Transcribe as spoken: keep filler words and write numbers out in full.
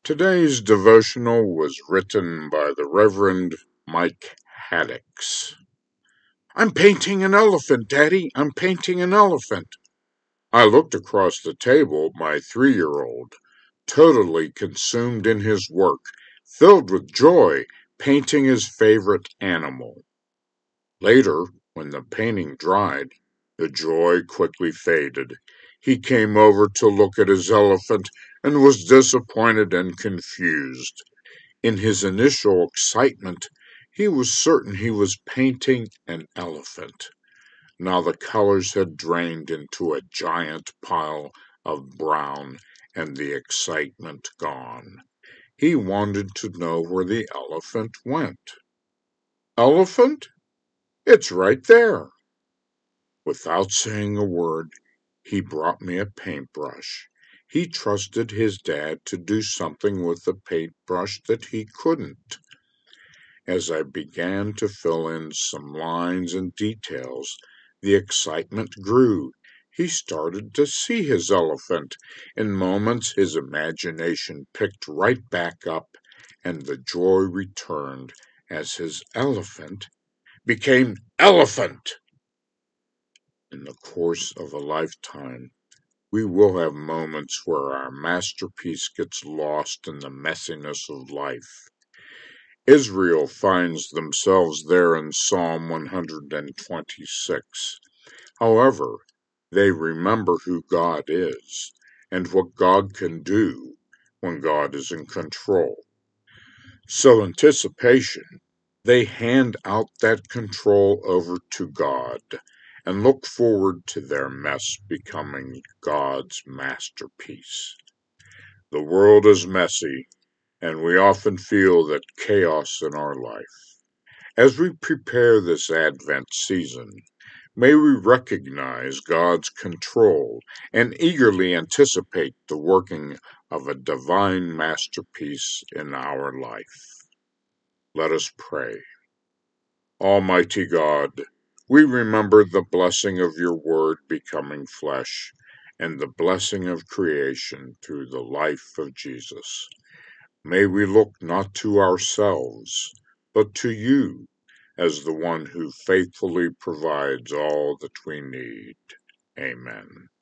Today's devotional was written by the Reverend Mike Haddix. I'm painting an elephant, Daddy. I'm painting an elephant. I looked across the table at my three-year-old, totally consumed in his work, filled with joy, painting his favorite animal. Later, when the painting dried, the joy quickly faded. He came over to look at his elephant and was disappointed and confused. In his initial excitement, he was certain he was painting an elephant. Now the colors had drained into a giant pile of brown and the excitement gone. He wanted to know where the elephant went. Elephant? It's right there. Without saying a word, he brought me a paintbrush. He trusted his dad to do something with the paintbrush that he couldn't. As I began to fill in some lines and details, the excitement grew. He started to see his elephant. In moments, his imagination picked right back up, and the joy returned as his elephant became elephant. In the course of a lifetime, we will have moments where our masterpiece gets lost in the messiness of life. Israel finds themselves there in Psalm one hundred twenty-six. However, they remember who God is and what God can do when God is in control. So, anticipation, they hand out that control over to God and look forward to their mess becoming God's masterpiece. The world is messy, and we often feel that chaos in our life. As we prepare this Advent season, may we recognize God's control and eagerly anticipate the working of a divine masterpiece in our life. Let us pray. Almighty God, we remember the blessing of your word becoming flesh and the blessing of creation through the life of Jesus. May we look not to ourselves, but to you as the one who faithfully provides all that we need. Amen.